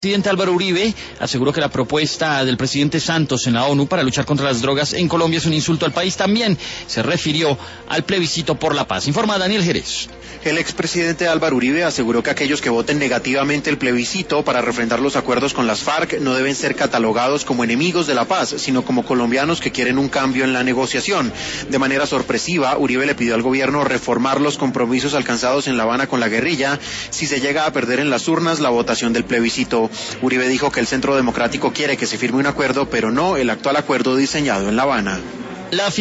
El presidente Álvaro Uribe aseguró que la propuesta del presidente Santos en la ONU para luchar contra las drogas en Colombia es un insulto al país. También se refirió al plebiscito por la paz. Informa Daniel Jerez. El expresidente Álvaro Uribe aseguró que aquellos que voten negativamente el plebiscito para refrendar los acuerdos con las FARC no deben ser catalogados como enemigos de la paz, sino como colombianos que quieren un cambio en la negociación. De manera sorpresiva, Uribe le pidió al gobierno reformar los compromisos alcanzados en La Habana con la guerrilla si se llega a perder en las urnas la votación del plebiscito. Uribe dijo que el Centro Democrático quiere que se firme un acuerdo, pero no el actual acuerdo diseñado en La Habana.